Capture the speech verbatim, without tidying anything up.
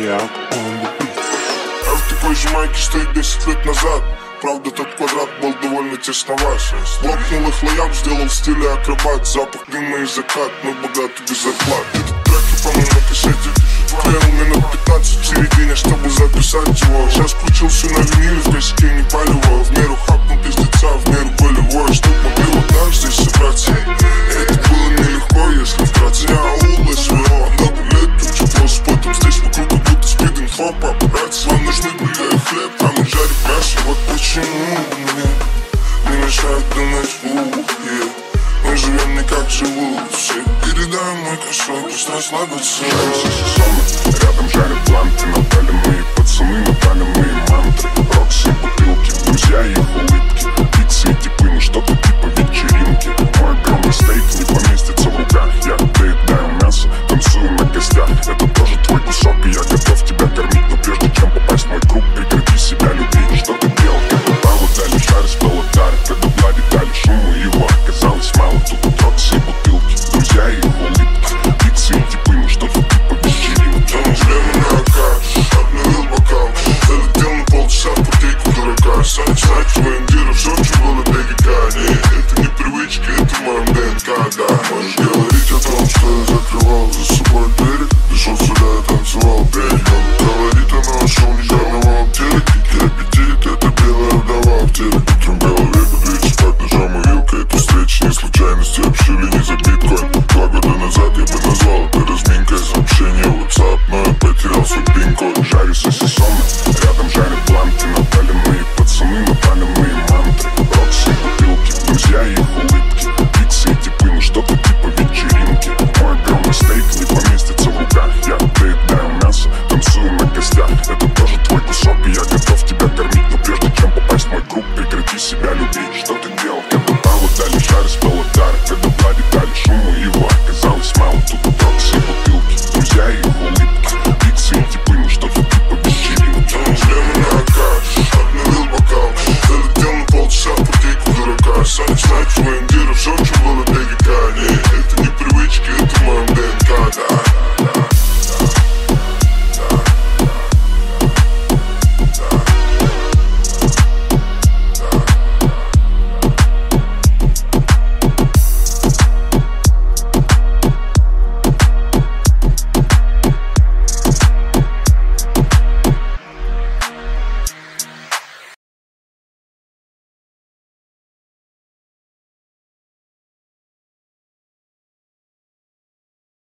Я on the beat. А в такой же майке стоит десять лет назад. Правда, тот квадрат был довольно тесноват. Лопнул их лояк, сделал в стиле акробат. Запах дыма и закат, но богатый без зарплат. Этот трек я помню на кассете. Клеил минут пятнадцать в середине, чтобы записать его. Сейчас включился на виниле, в косяке не палево. В меру хапнул пиздеца, в меру болевой. Чтоб могилу так здесь собраться. Это было нелегко, если вкратце. Я аул СВО, много лет учу с потом. Здесь вокруг как будто спид-инфо, папарацци. Вам нужны были хлеб, а мы жарим мясо. Вот почему мне не мешает думать, ух, yeah. Мы живем не как живут все. Передай мой кошелек, пусть расслабится. Жаримся сезонно, рядом жарят бланты. Напаленные пацаны, напаленные мантры. Рокси, бутылки, друзья и их улыбки. Пиццы и типы, ну что-то типа вечеринки. Мой огромный стейк не поместится в руках. Я доедаю мясо, танцую на костях. Это тоже твой кусок, и я готов тебя кормить. Но прежде чем попасть в мой круг, прекрати себя любить. Что ты делал, когда Павла дали шар, спел удар. Когда Влади дали шуму, его оказалось мало. Тут Рокси и бутылки, друзья и их улыбки. Пиццы и типы, ну что-то типа вечеринки. Он шлем на АК, обновил бокал. Залетел на полчаса в путейку дурака. Сать твоим диром, все, что было ДГК. Нет, это не привычка, это в моем ДНК, да. Можешь говорить о том, что я закрывал за собой двери. Пришел сюда, я танцевал берегом. Говорит она, шел нежарного обтелек. Дикий аппетит, это белая вдова в теле. Утром в голове буду идти спать ножом и вилкой. Эту встречу не случайности, обшили не за биткоин. Два года назад я бы назвал это разминкой. Сообщение в WhatsApp, но я потерял свой пин-код. Жарюсь сезонно, рядом жарят бланты. Напаленные пацаны, напаленные мантры. Рокси, бутылки, друзья и их улыбки. Пиццы и типы, ну что-то типа вечеринки. Мой огромный стейк не поместится в руках. Я доедаю мясо, танцую на костях. Это тоже твой кусок, и я готов тебя кормить. Но прежде чем попасть в мой круг, прекрати себя любить. Что ты делал, когда Павла дали шар, спел удар. Когда Влади дали шуму, его оказалось мало. Тут Рокси и бутылки, друзья и их